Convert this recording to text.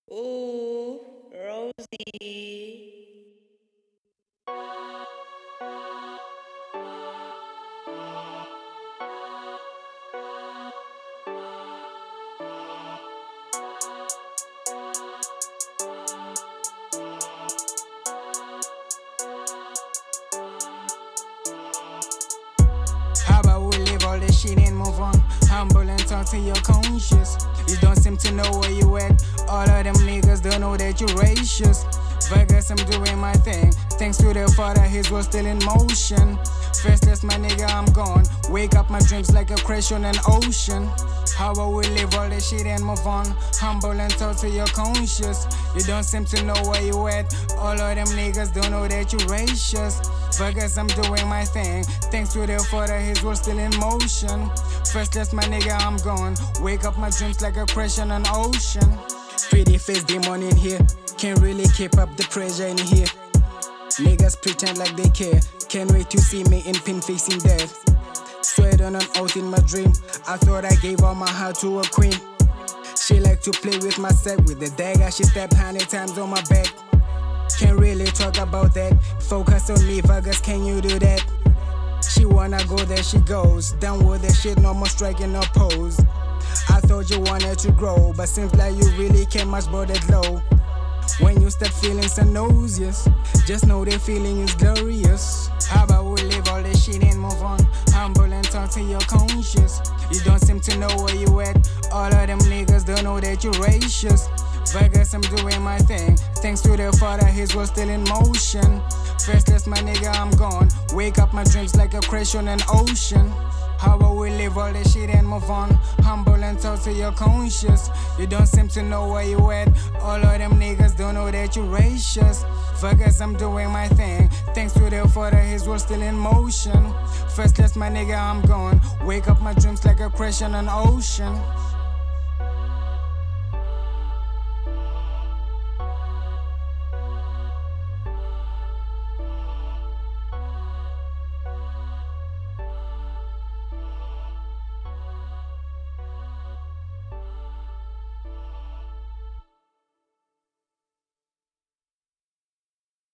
Ooh, Rosie. How about we leave all this shit and move on? Humble and talk to your conscious. You don't seem to know where you at. All of them niggas don't know that you're racist. Vegas, I'm doing my thing. Thanks to the Father, his was still in motion. Faceless, my nigga, I'm gone. Wake up my dreams like a crash on an ocean. How about we leave all this shit and move on? Humble and talk to your conscious. You don't seem to know where you at. All of them niggas don't know that you're racist. Vegas, I'm doing my thing. Thanks to the Father, his was still in motion. Faceless, my nigga, I'm gone. Wake up my dreams like a crash on an ocean. Pretty face demon in here. Can't really keep up the pressure in here. Niggas pretend like they care. Can't wait to see me in pin facing death. Sweat on an oath in my dream. I thought I gave all my heart to a queen. She like to play with my set with the dagger. She stabbed 100 times on my back. Can't really talk about that. Focus on me, Vegas, can you do that? She wanna go, there she goes. Done with that shit, no more striking or pose. I thought you wanted to grow, but seems like you really can't much about that low. When you start feeling some nauseous, just know the feeling is glorious. How about we leave all this shit and move on? Humble and talk to your conscious. You don't seem to know where you at. All of them niggas don't know that you're racist. Vegas, I'm doing my thing. Thanks to the Father, his was still in motion. Faceless, my nigga, I'm gone. Wake up my dreams like a crash on an ocean. How about we leave all this shit and move on? Humble and talk to your conscious. You don't seem to know where you at. All of them niggas don't know that you're racist. Vegas, I'm doing my thing. Thanks to the Father, his was still in motion. Faceless, my nigga, I'm gone. Wake up my dreams like a crash on an ocean.